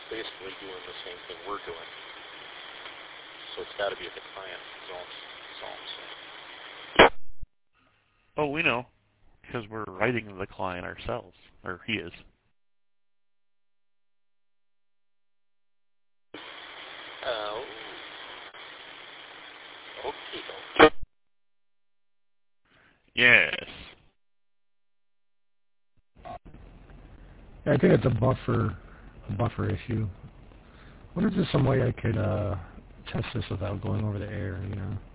basically doing the same thing we're doing. So it's got to be at the client zone. Oh, we know, because we're writing to the client ourselves, or he is. Okay. Yes. Yeah, I think it's a buffer issue. I wonder if there's some way I could test this without going over the air, you know.